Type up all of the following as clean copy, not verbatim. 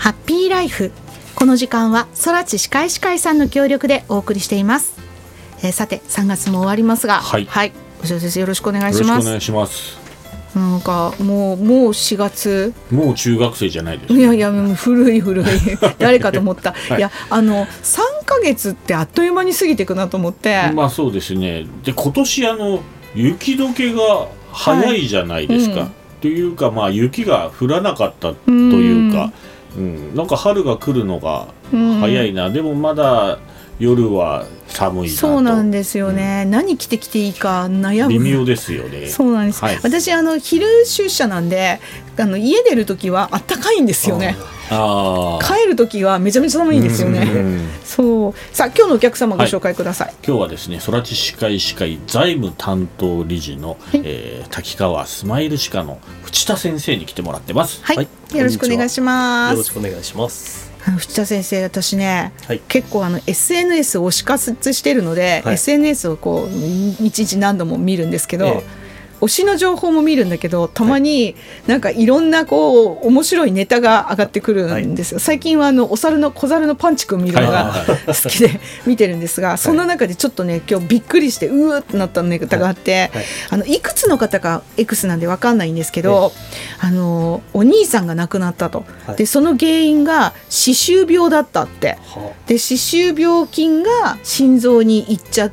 ハッピーライフ。この時間は空知歯科医師会さんの協力でお送りしています。さて3月も終わりますが、はい、牛尾先生よろしくお願いします。 よろしくお願いします。 なんかもう4月、 もう中学生じゃないですか。 いやもう古い誰かと思った、はい、いや3ヶ月ってあっという間に過ぎていくなと思って。 まあそうですね。で今年雪解けが早いじゃないですか、というかまあ雪が降らなかったというか、なんか春が来るのが早いな、でもまだ夜は寒いなと。 そうなんですよね、何着てきていいか悩む。 微妙ですよね。 そうなんです、私昼出社なんで家出るときはあったかいんですよね。帰るときはめちゃめちゃ寒いんですよね。そう。さあ今日のお客様ご紹介ください。 今日はですね、空知歯科医師会財務担当理事の、滝川スマイル歯科の藤田先生に来てもらってます。 よろしくお願いします。 よろしくお願いします。 藤田先生、私ね、結構SNS を推し活してるので、SNS をこう一日何度も見るんですけど、推しの情報も見るんだけど、たまになんかいろんなこう面白いネタが上がってくるんですよ。最近は小猿のパンチくん見るのが好きで見てるんですが、そんな中でちょっとね今日びっくりしてうーってなったネタがあって、いくつの方か X なんで分かんないんですけど、お兄さんが亡くなったと、でその原因が歯周病だったって、で歯周病菌が心臓にいっちゃって、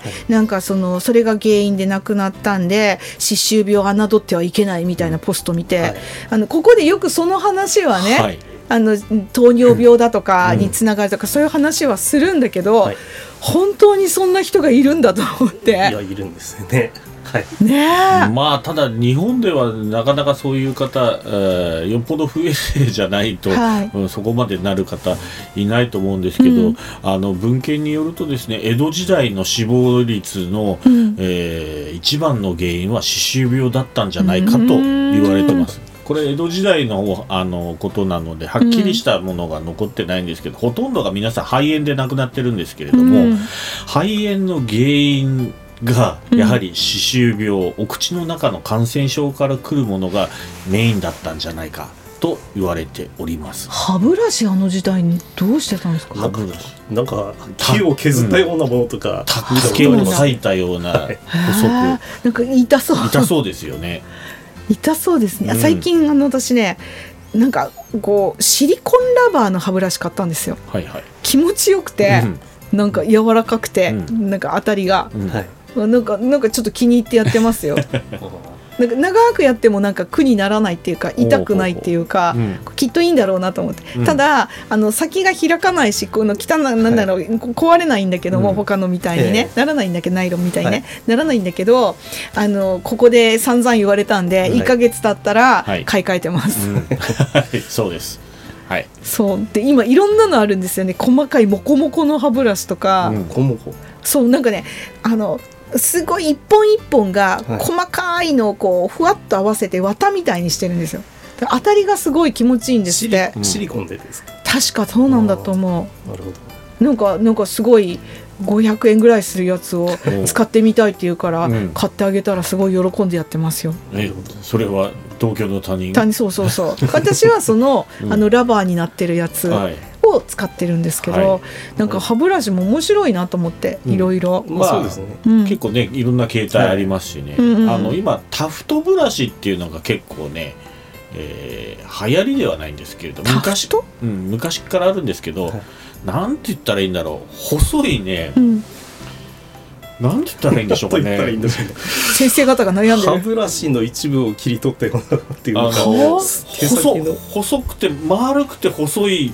なんかそれが原因で亡くなったんで歯周病を侮ってはいけないみたいなポスト見て、ここでよくその話はね、糖尿病だとかにつながるとか、そういう話はするんだけど、本当にそんな人がいるんだと思って。いやいるんですよね。 まあただ日本ではなかなかそういう方、よっぽど不衛生じゃないと、そこまでなる方いないと思うんですけど、文献によるとですね、江戸時代の死亡率の、一番の原因は歯周病だったんじゃないかと言われてます。これ江戸時代の、ことなのではっきりしたものが残ってないんですけど、ほとんどが皆さん肺炎で亡くなってるんですけれども、肺炎の原因がやはり歯周病、お口の中の感染症から来るものがメインだったんじゃないかと言われております。 歯ブラシ時代にどうしてたんですか？ 歯ブラシなんか木を削ったようなものとか、 竹を裂いたような細く、 なんか痛そうですよね。 痛そうですね。最近私ね、なんかこうシリコンラバーの歯ブラシ買ったんですよ。気持ちよくて、なんか柔らかくて、なんか当たりが、なんかちょっと気に入ってやってますよ。なんか長くやってもなんか苦にならないっていうか、痛くないっていうか、きっといいんだろうなと思って、ただ先が開かないし、この汚いなんだろう、壊れないんだけども、他のみたいにね、ならないんだけど、ナイロンみたいにね、ならないんだけど、ここで散々言われたんで、1ヶ月経ったら買い替えてます。 そうです。 そうで、今いろんなのあるんですよね。細かいモコモコの歯ブラシとか、そうなんかね、すごい一本一本が細かいのをこうふわっと合わせて綿みたいにしてるんですよ。当たりがすごい気持ちいいんですって。 シリコンでですか？ 確かそうなんだと思う。 なるほど。 なんかすごい500円ぐらいするやつを使ってみたいって言うから、買ってあげたらすごい喜んでやってますよ。 それは同居の他人？そう私はラバーになってるやつを使ってるんですけど、なんか歯ブラシも面白いなと思って、いろいろ。 結構ね、いろんな形態ありますしね、今タフトブラシっていうのが結構ね、流行りではないんですけれども、昔からあるんですけど、なんて言ったらいいんだろう、細いね、なんて言ったらいいんでしょうかね。 先生方が悩んでる。 歯ブラシの一部を切り取ったようなっていうのが、 細くて丸くて細い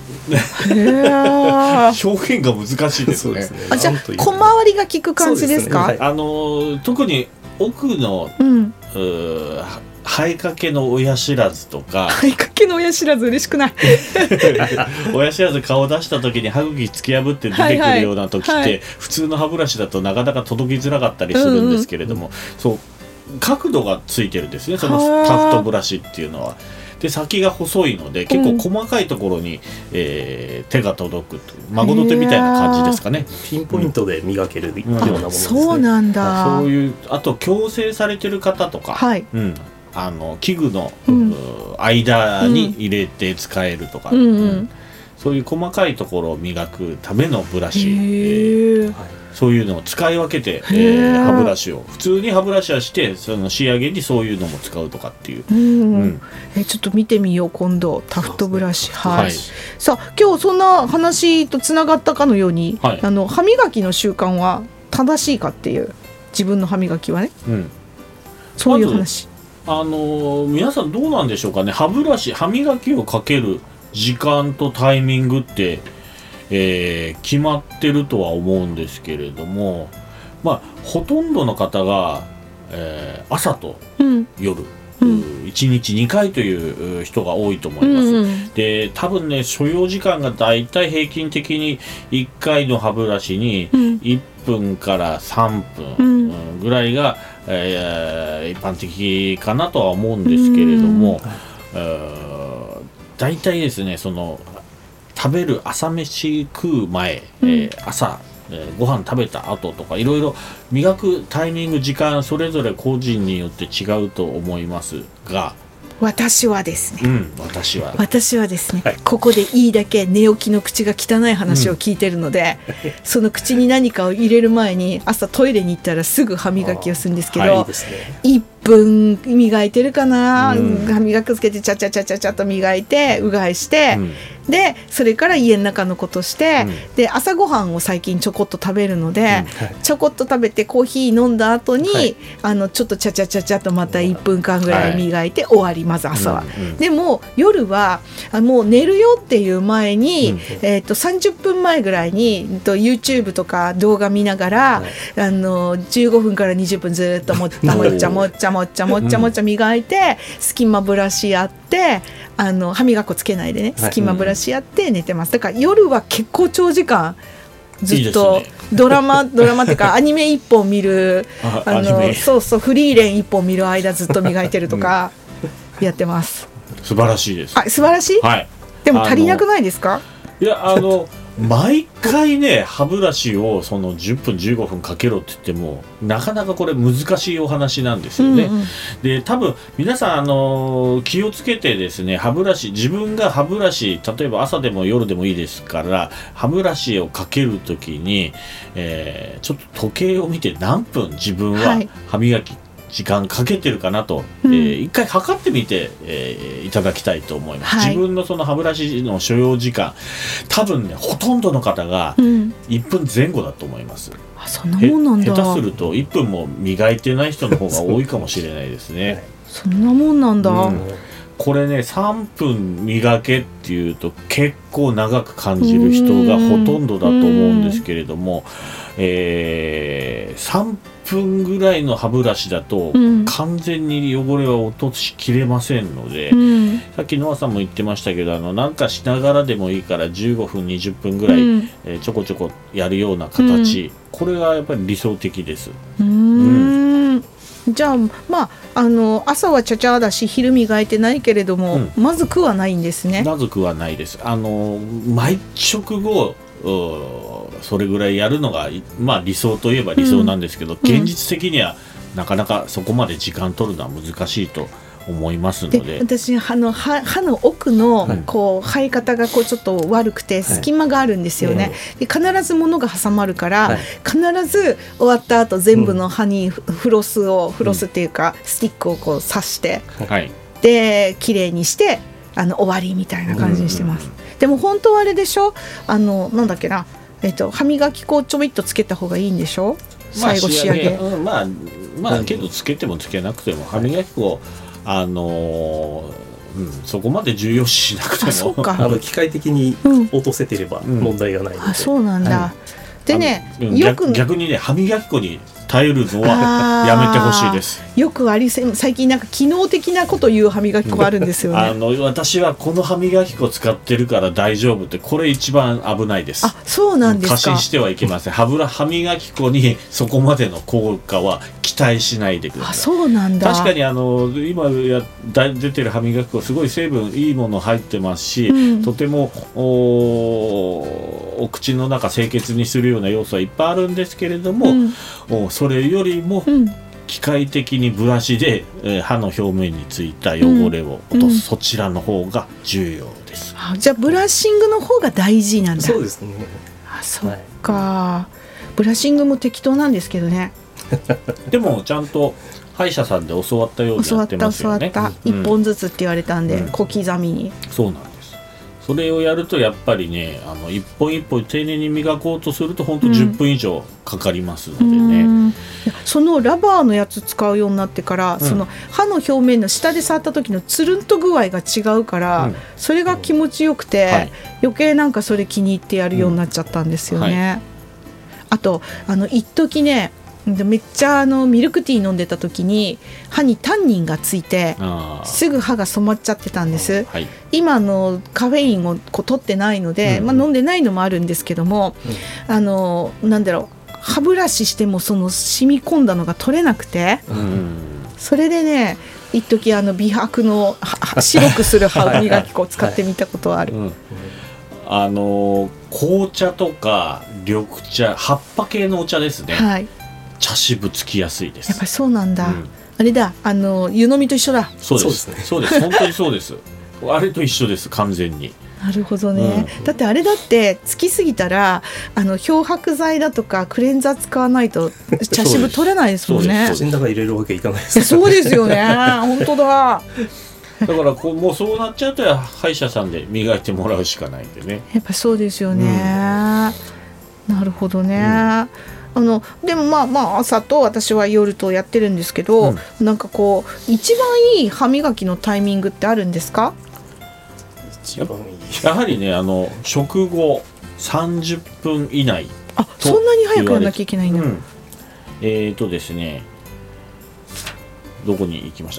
表現が難しいですね。 じゃあ小回りが効く感じですか？ 特に奥の、生えかけの親知らずとか、 生えかけの親知らず嬉しくない？ 親知らず顔出した時に歯茎突き破って出てくるような時って、普通の歯ブラシだとなかなか届きづらかったりするんですけれども、そう角度がついてるんですね、そのタフトブラシっていうのは。で先が細いので結構細かいところに、手が届くという孫の手みたいな感じですかね。 ピンポイントで磨けるようなものですね。 そうなんだ。 そういう、あと矯正されてる方とか、 器具の、間に入れて使えるとか、そういう細かいところを磨くためのブラシ、そういうのを使い分けて、歯ブラシを普通に歯ブラシはしてその仕上げにそういうのも使うとかっていう、 ちょっと見てみよう今度タフトブラシ、さあ今日そんな話とつながったかのように、歯磨きの習慣は正しいかっていう、自分の歯磨きはね、そういう話、 皆さんどうなんでしょうかね。歯磨きをかける時間とタイミングって、決まってるとは思うんですけれども、ほとんどの方が、朝と夜、1日2回という人が多いと思います、で多分ね所要時間がだいたい平均的に1回の歯ブラシに1分から3分ぐらいが、一般的かなとは思うんですけれども、だいたいですねその食べる朝飯食う前、朝ご飯食べた後とかいろいろ磨くタイミング時間それぞれ個人によって違うと思いますが、 私はですね、 私はですね、ここでいいだけ寝起きの口が汚い話を聞いてるので、その口に何かを入れる前に朝トイレに行ったらすぐ歯磨きをするんですけど、1分磨いてるかな、歯磨きつけてちゃちゃちゃちゃちゃと磨いてうがいして、でそれから家の中のことして、で朝ごはんを最近ちょこっと食べるので、ちょこっと食べてコーヒー飲んだ後に、ちょっとちゃちゃちゃちゃとまた1分間ぐらい磨いて終わり、まず朝は、でも夜はもう寝るよっていう前に、30分前ぐらいにYouTube とか動画見ながら、15分から20分ずっともっちゃもっちゃもっちゃもっちゃもっちゃもっちゃ磨いて、隙間ブラシやって歯磨き粉つけないでね、隙間ブラシやって寝てます。だから夜は結構長時間ずっとドラマっていうかアニメ1本見るそうフリーレン1本見る間ずっと磨いてるとかやってます。 素晴らしいです。 素晴らしい、でも足りなくないですか？ いや毎回ね歯ブラシをその10分15分かけろって言ってもなかなかこれ難しいお話なんですよね、で多分皆さん気をつけてですね自分が歯ブラシ例えば朝でも夜でもいいですから歯ブラシをかけるときに、ちょっと時計を見て何分自分は歯磨き時間かけてるかなと、一回測ってみて、いただきたいと思います、自分のその歯ブラシの所要時間多分ねほとんどの方が1分前後だと思います、 そんなもんなんだ。 下手すると1分も磨いてない人の方が多いかもしれないですねそんなもんなんだ、 これね3分磨けっていうと結構長く感じる人がほとんどだと思うんですけれども、3分ぐらいの歯ブラシだと完全に汚れは落としきれませんので、さっきノアさんも言ってましたけどなんかしながらでもいいから15分20分ぐらい、ちょこちょこやるような形、これがやっぱり理想的です。 じゃあ朝はちゃちゃだし昼磨いてないけれども、まずくはないんですね。 まずくはないです。毎食後それぐらいやるのが、理想といえば理想なんですけど、現実的にはなかなかそこまで時間取るのは難しいと思いますので、 私歯の奥の生え方がちょっと悪くて隙間があるんですよね、で必ず物が挟まるから、必ず終わった後全部の歯にフロスっていうかスティックを刺して、で綺麗にして終わりみたいな感じにしてます、でも本当はあれでしょ、なんだっけな、歯磨き粉をちょびっとつけた方がいいんでしょ、最後仕上げ。 けどつけてもつけなくても歯磨き粉そこまで重要視しなくてもそうか機械的に落とせてれば問題がないので、 そうなんだ、でね、 逆にね歯磨き粉に頼るのはやめてほしいです。 よく最近なんか機能的なこと言う歯磨き粉あるんですよね私はこの歯磨き粉使ってるから大丈夫って、これ一番危ないです。 そうなんですか。 過信してはいけません。歯磨き粉にそこまでの効果は期待しないでください。 そうなんだ。 確かに今出てる歯磨き粉すごい成分いいもの入ってますし、とてもお口の中清潔にするような要素はいっぱいあるんですけれども、それよりも機械的にブラシで、歯の表面についた汚れを落とす、そちらの方が重要です。 じゃあブラッシングの方が大事なんだ。 そうですね。 そっか、ブラッシングも適当なんですけどね。 でもちゃんと歯医者さんで教わったようにやってますよね。 教わった、1本ずつって言われたんで、小刻みに。 そうなんです。それをやるとやっぱりね、一本一本丁寧に磨こうとすると本当10分以上かかりますのでね、 そのラバーのやつ使うようになってから、その歯の表面の下で触った時のつるんと具合が違うから、それが気持ちよくて、余計なんかそれ気に入ってやるようになっちゃったんですよね。あと一時ね、めっちゃミルクティー飲んでた時に歯にタンニンがついてすぐ歯が染まっちゃってたんです。今カフェインを取ってないので、飲んでないのもあるんですけども、なんだろう、歯ブラシしてもその染み込んだのが取れなくて、それでね、一時美白の白くする歯磨き粉を使ってみたことはある。 紅茶とか緑茶、葉っぱ系のお茶ですね、茶渋つきやすいです。 やっぱりそうなんだ、あれだ、湯飲みと一緒だ。 そうですね、そうです、本当にそうです。あれと一緒です、完全に。 なるほどね、だってあれだってつきすぎたら漂白剤だとかクレンザー使わないと茶渋取れないですもんね。 口の中入れるわけいかないです。 そうですよね本当だ。 だからもうそうなっちゃうと歯医者さんで磨いてもらうしかないんでね。 やっぱそうですよね、なるほどね、でもまあ朝と私は夜とやってるんですけど、なんかこう一番いい歯磨きのタイミングってあるんですか？ 一番いい、 やはりね、食後30分以内。 そんなに早くやらなきゃいけないんだ。 ですね、どこに行きました？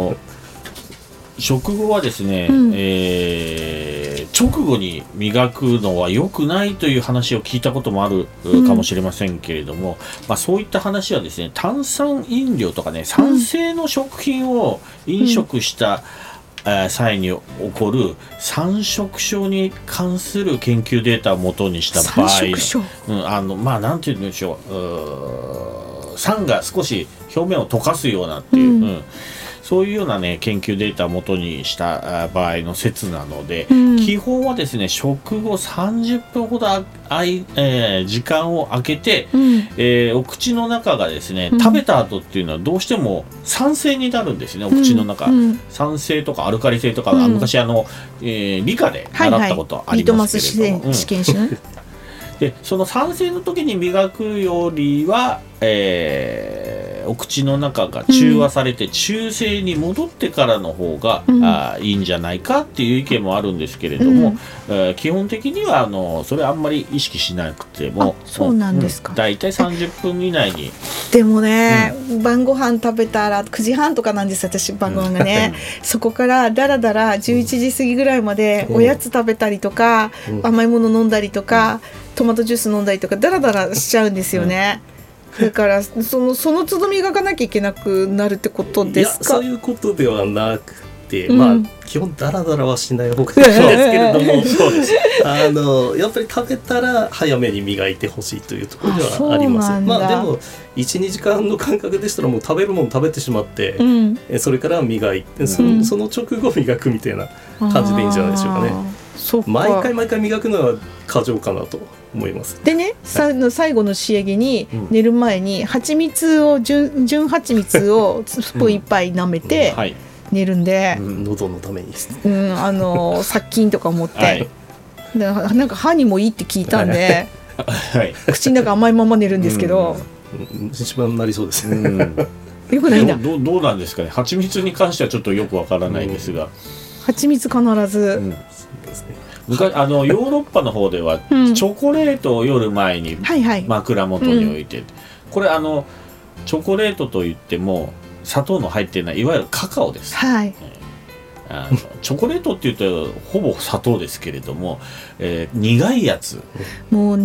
食後はですね、直後に磨くのは良くないという話を聞いたこともあるかもしれませんけれども、そういった話はですね、炭酸飲料とかね、酸性の食品を飲食した際に起こる酸食症に関する研究データを元にした場合、なんて言うんでしょう、酸が少し表面を溶かすようなっていう、そういうようなね研究データを元にした場合の説なので、基本はですね、食後30分ほど時間を空けて、お口の中がですね、食べた後っていうのはどうしても酸性になるんですね、お口の中、酸性とかアルカリ性とか、昔理科で習ったことありますけれども、でその酸性の時に磨くよりは、お口の中が中和されて中性に戻ってからの方が、いいんじゃないかっていう意見もあるんですけれども、基本的にはそれあんまり意識しなくても、 そうなんですか。 だいたい30分以内に。 でもね、晩ご飯食べたら9時半とかなんです、私晩ご飯がねそこからだらだら11時過ぎぐらいまでおやつ食べたりとか、甘いもの飲んだりとか、トマトジュース飲んだりとかだらだらしちゃうんですよね、だからその都度磨かなきゃいけなくなるってことですか？ いや、そういうことではなくて、基本ダラダラはしない方がいいんですけれどもそうです。やっぱり食べたら早めに磨いてほしいというところではあります。でも 1,2 時間の間隔でしたらもう食べるもの食べてしまって、それから磨いて、その直後磨くみたいな感じでいいんじゃないでしょうかね。毎回磨くのは過剰かなと思います。 でね、最後の仕上げに寝る前に蜂蜜を純蜂蜜をスプーン1杯舐めて寝るんで、 喉のためにですね、殺菌とか思って、なんか歯にもいいって聞いたんで、口の中甘いまま寝るんですけど、 一番なりそうですねよくないんだ。 どうなんですかね、蜂蜜に関してはちょっとよくわからないですが、 蜂蜜必ず、 昔ヨーロッパの方では、チョコレートを夜前に枕元に置いて、これチョコレートといっても砂糖の入っていないいわゆるカカオです、チョコレートっていうとほぼ砂糖ですけれども、苦いやつ、 もう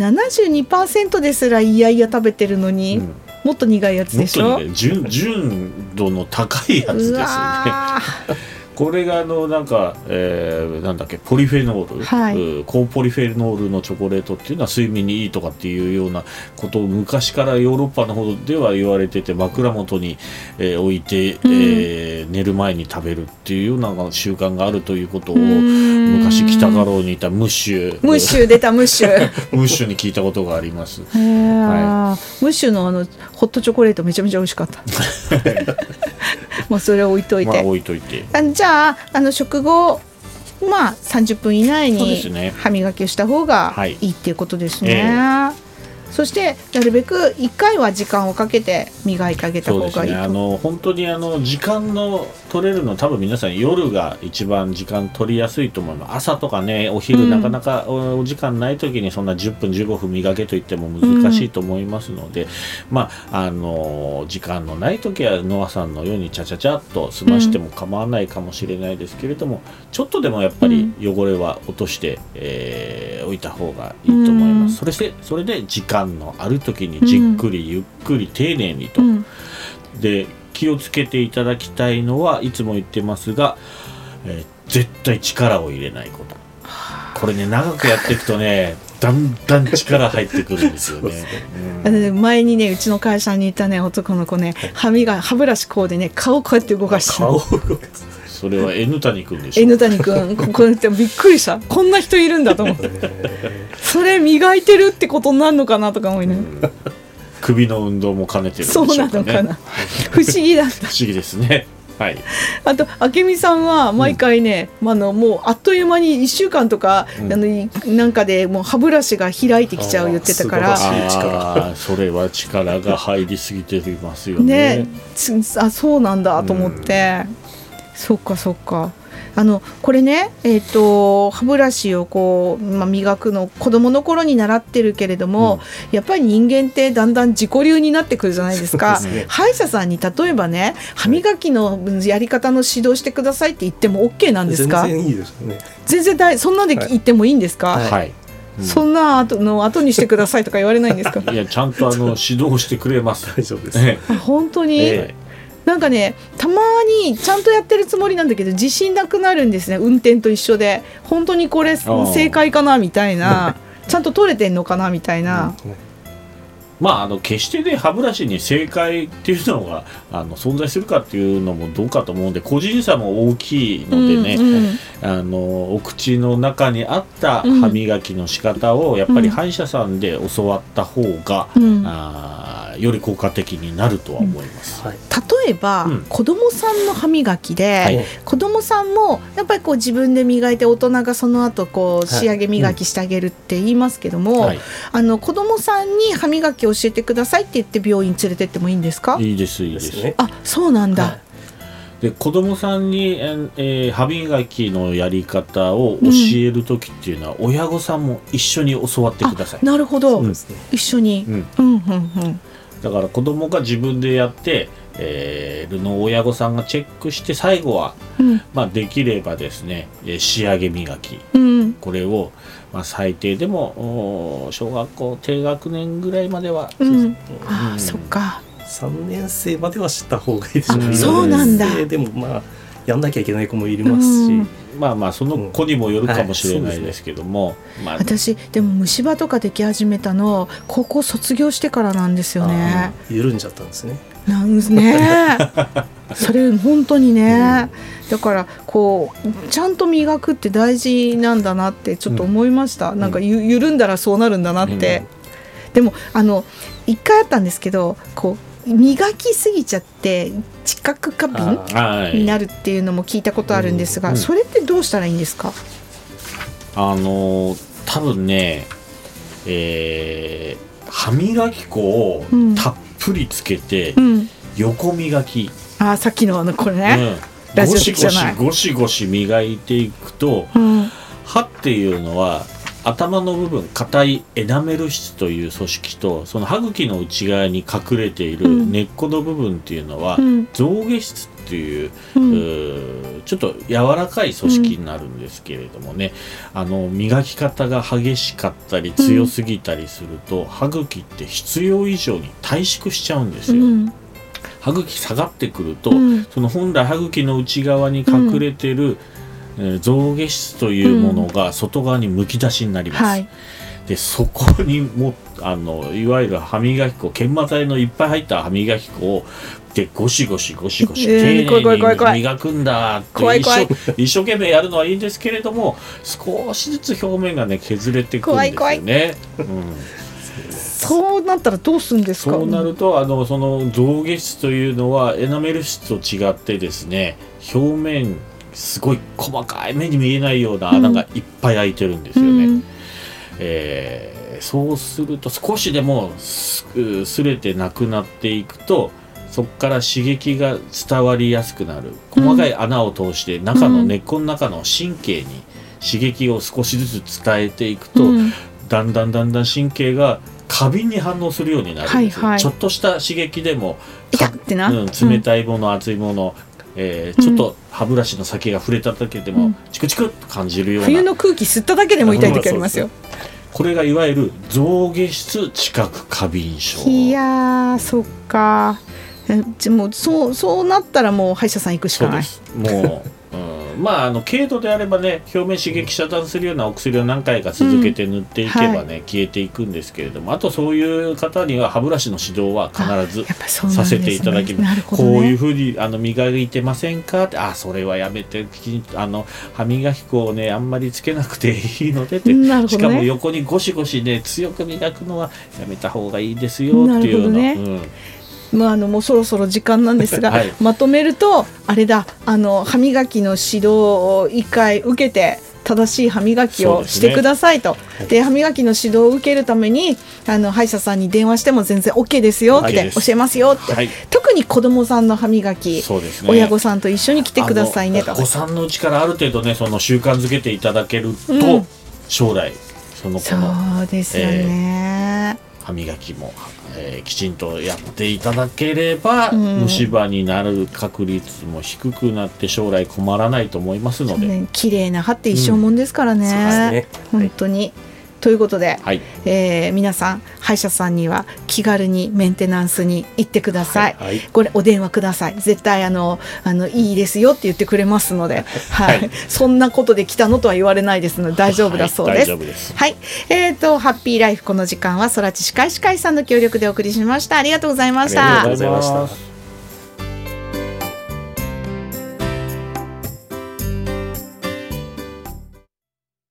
72% ですらいやいや食べてるのに、もっと苦いやつでしょ。 純度の高いやつですよねこれがなんか、なんだっけポリフェノール、 はい、 高ポリフェノールのチョコレートっていうのは睡眠にいいとかっていうようなことを昔からヨーロッパの方では言われてて、枕元に、置いて、寝る前に食べるっていうような習慣があるということを昔北家老にいたムッシュ出たムッシュムッシュに聞いたことがあります。 はい、ムッシュのホットチョコレートめちゃめちゃ美味しかったまあそれを置いといて、 まあ、置いといて、 じゃあ食後まあ30分以内に歯磨きをした方がいいっていうことですね。そしてなるべく1回は時間をかけて磨いてあげた方がいいと。そうですね、本当に時間の取れるの多分皆さん夜が一番時間取りやすいと思います。朝とかねお昼なかなかお時間ない時にそんな10分15分磨けといっても難しいと思いますので、まあ時間のない時はノアさんのようにチャチャチャっと済ましても構わないかもしれないですけれども、ちょっとでもやっぱり汚れは落として、おいた方がいいと思います。それで時間のある時にじっくりゆっくり丁寧にと、で気をつけていただきたいのはいつも言ってますが、絶対力を入れないこと。これね長くやっていくとねだんだん力入ってくるんですよね。 前にねうちの会社にいたね男の子ね、歯ブラシこうでね顔こうやって動かしてる。 それは N 谷くんでしょ。 N 谷くんこうやってびっくりした。こんな人いるんだと思ってそれ磨いてるってことになるのかなとか思いね、 首の運動も兼ねてるんでしょうかね。 そうなのかな不思議だった。 不思議ですね。はい、 あと明美さんは毎回ね、もうあっという間に1週間とか、なんかでもう歯ブラシが開いてきちゃう言ってたから、 それは力が入りすぎていますよね。 そうなんだと思って、そっかそっか。これね、歯ブラシをこう、磨くの子供の頃に習ってるけれども、やっぱり人間ってだんだん自己流になってくるじゃないですか。歯医者さんに例えばね歯磨きのやり方の指導してくださいって言っても OK なんですか？ 全然いいですね。 全然そんなで言ってもいいんですか？ はい、 そんな後にしてくださいとか言われないんですか？ いやちゃんと指導してくれます。 大丈夫です。 本当に、なんかねたまにちゃんとやってるつもりなんだけど自信なくなるんですね。運転と一緒で本当にこれ正解かなみたいなちゃんと取れてんのかなみたいな、 決してね歯ブラシに正解っていうのが存在するかっていうのもどうかと思うんで、個人差も大きいのでね、お口の中にあった歯磨きの仕方をやっぱり歯医者さんで教わった方が、より効果的になるとは思います。 例えば、子供さんの歯磨きで、子供さんもやっぱりこう自分で磨いて大人がその後こう仕上げ磨きしてあげるって言いますけども、子供さんに歯磨きを教えてくださいって言って病院連れてってもいいんですか？ いいですいいです。 あ、そうなんだ。 で子供さんに、歯磨きのやり方を教える時っていうのは、親御さんも一緒に教わってください。 なるほど、一緒に、 だから子供が自分でやってるのを親御さんがチェックして、最後は、できればですね仕上げ磨き、これを、最低でも小学校低学年ぐらいまでは、 そっか 3年生まではした方がいいでしょうね。 そうなんだ。 でもやんなきゃいけない子もいますし、 その子にもよるかもしれないですけども、 私でも虫歯とかでき始めたの高校卒業してからなんですよね。 緩んじゃったんですね。 なんですねそれ本当にね、だからこうちゃんと磨くって大事なんだなってちょっと思いました。なんか緩んだらそうなるんだなって、でも一回あったんですけど、こう磨きすぎちゃって知覚過敏になるっていうのも聞いたことあるんですが、それってどうしたらいいんですか？ 多分ね、歯磨き粉をたっぷりつけて、横磨き、 さっきのこれね、ラジオ的じゃない、 ゴシゴシ磨いていくと、歯っていうのは頭の部分、硬いエナメル質という組織と、その歯茎の内側に隠れている根っこの部分っていうのは、象牙質っていう、ちょっと柔らかい組織になるんですけれどもね、磨き方が激しかったり強すぎたりすると、歯茎って必要以上に退縮しちゃうんですよ。 歯茎下がってくると、その本来歯茎の内側に隠れてる、象牙質というものが外側にむき出しになります、でそこにもいわゆる歯磨き粉、研磨剤のいっぱい入った歯磨き粉をでゴシゴシ丁寧に磨くんだって一生懸命やるのはいいんですけれども、少しずつ表面がね削れてくるんですよね。 そうなったらどうするんですか？ そうなるとその象牙質というのはエナメル質と違ってですね、表面すごい細かい目に見えないような穴がいっぱい開いてるんですよね、そうすると少しでもすれてなくなっていくと、そこから刺激が伝わりやすくなる。細かい穴を通して中の根っこの中の神経に刺激を少しずつ伝えていくと、だんだん神経が過敏に反応するようになるんですよ、ちょっとした刺激でも冷たいもの、熱いもの、ちょっと歯ブラシの先が触れただけでもチクチクっと感じるような、 冬の空気吸っただけでも痛い時ありますよ。 これがいわゆる象牙質知覚過敏症。 いやー、そっか。もうそうなったらもう歯医者さん行くしかない。 そうです。もう軽度であればね、表面刺激遮断するようなお薬を何回か続けて塗っていけばね、消えていくんですけれども、あとそういう方には歯ブラシの指導は必ずさせていただきます。こういうふうに磨いてませんかって、それはやめて、歯磨き粉をねあんまりつけなくていいのでって、しかも横にゴシゴシね強く磨くのはやめた方がいいですよっていうような。 もうそろそろ時間なんですが、まとめるとあれだ、歯磨きの指導を1回受けて正しい歯磨きをしてくださいと。で、歯磨きの指導を受けるために歯医者さんに電話しても全然 OK ですよって教えますよって、特に子どもさんの歯磨き、親御さんと一緒に来てくださいねと。 お子さんのうちからある程度ねその習慣づけていただけると、将来その子のそうですよね、 歯磨きも、きちんとやっていただければ、虫歯になる確率も低くなって将来困らないと思いますので、 綺麗な歯って一生もんですからね、本当に。ということで、皆さん歯医者さんには気軽にメンテナンスに行ってください、これお電話ください。絶対いいですよって言ってくれますので、そんなことで来たのとは言われないですので大丈夫だそうです。ハッピーライフ、この時間は空知歯科医師会さんの協力でお送りしました。ありがとうございました。 ありがとうございました。